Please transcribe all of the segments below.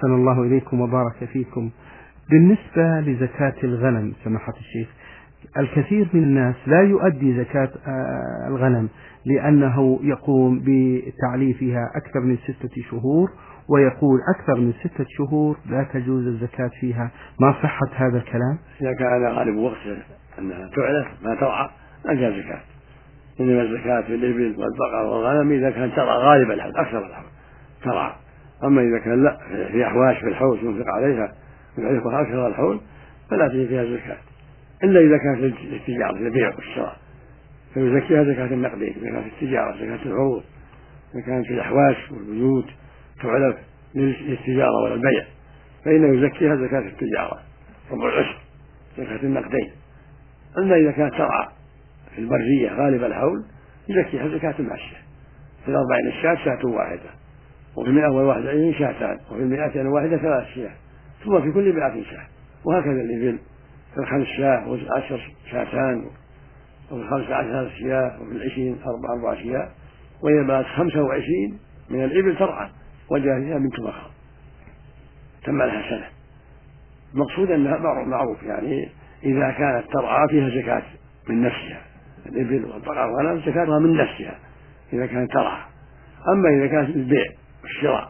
أحسن الله إليكم وبارك فيكم. بالنسبة لزكاة الغنم سماحة الشيخ، الكثير من الناس لا يؤدي زكاة الغنم لأنه يقوم بتعليفها أكثر من 6 شهور، ويقول أكثر من 6 شهور لا تجوز الزكاة فيها. ما صحة هذا الكلام؟ إذا كان غالب وقته أنها تعلف ما ترعى ما جاء زكاة، إنما الزكاة في الإبل والبقر والغنم إذا كان ترعى غالب الحول أكثر الحول ترعى. أما إذا كان لا في أحواش في الحوش ينفق عليها ويعرفها أكثر الحول فلا تجي فيها زكاة، إلا إذا كانت للتجارة البيع والشراء فيزكيها زكاة النقدين. إذا كانت التجارة زكاة العروض، إذا كانت في الأحواش والبيوت تعلف للتجارة والبيع فإنه يزكيها زكاة التجارة ربع العشر زكاة النقدين. أما إذا كانت ترعى في البرية غالب الحول يزكيها زكاة الماشية. في 40 الشاة شاة واحدة، وفي 121 شاتان، وفي 200 3 شياه، ثم في كل 100 شاة. وهكذا الإبل في 5 شاة وفي 10 شاتان، وفي 15 شياه، وفي 20 4 شياه. وإذا بلغت 25 من الإبل ترعى وجاهزة بنت مخاض تم لها سنة. المقصود أنها معروف، يعني إذا كانت ترعى فيها زكاة من نفسها، الإبل والبقر والغنم زكاتها من نفسها إذا كانت ترعى. أما إذا كانت للبيع والشراء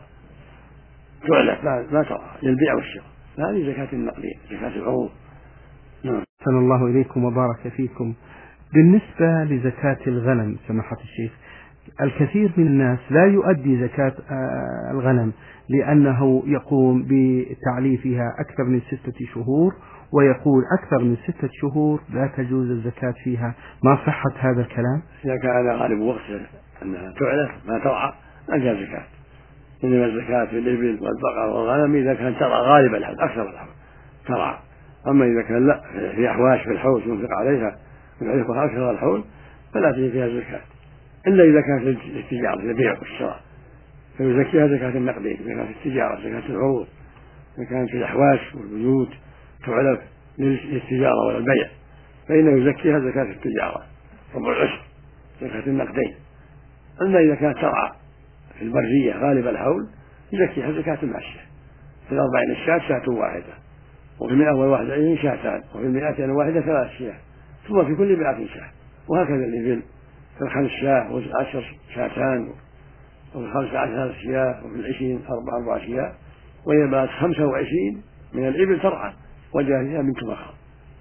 تعلف ما ترعى للبيع والشراء فهذه زكاة النقدين زكاة العروض. نعم. أحسن الله إليكم وبارك فيكم. بالنسبة لزكاة الغنم سماحة الشيخ، الكثير من الناس لا يؤدي زكاة الغنم لأنه يقوم بتعليفها أكثر من 6 شهور، ويقول أكثر من 6 شهور لا تجوز الزكاة فيها. ما صحة هذا الكلام؟ إذا كان غالب وقته أنها تعلف ما ترعى ما جاء زكاة، إنما الزكاة في الإبل والبقر والغنم إذا كان ترعى غالب الحول أكثر الحول ترعى. أما إذا كان لا في أحواش في الحوش ينفق عليها ويعرفها أكثر الحول فلا تجي فيها زكاة، إلا إذا كانت للتجارة البيع والشراء فيزكيها زكاة النقدين. إذا كانت التجارة زكاة العروض، إذا كانت في الأحواش والبيوت تعلف للتجارة والبيع فإنه يزكيها زكاة التجارة ربع العشر زكاة النقدين. أما إذا كانت ترعى في البرية غالب الحول يزكيها زكاة الماشية. في 40 الشاة شاة واحدة، وفي 121 شاتان، وفي 201 3 شياه، ثم في كل 100 شاة. وهكذا الإبل في 5 شاة وفي 10 شاتان، وفي 15 شياه، وفي 20 4 شياه. وإذا بلغت 25 من الإبل ترعى وجاهزة بنت مخاض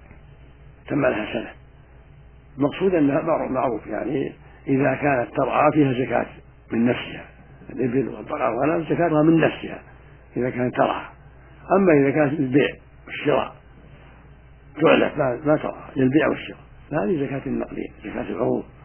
تم لها سنة. المقصود أنها معروف، يعني إذا كانت ترعى فيها زكاة من نفسها، الإبل والبقر والغنم زكاتها من نفسها إذا كانت ترعى. أما إذا كانت للبيع والشراء تعلف ما ترعى للبيع والشراء فهذه زكاة النقدين زكاة العروض.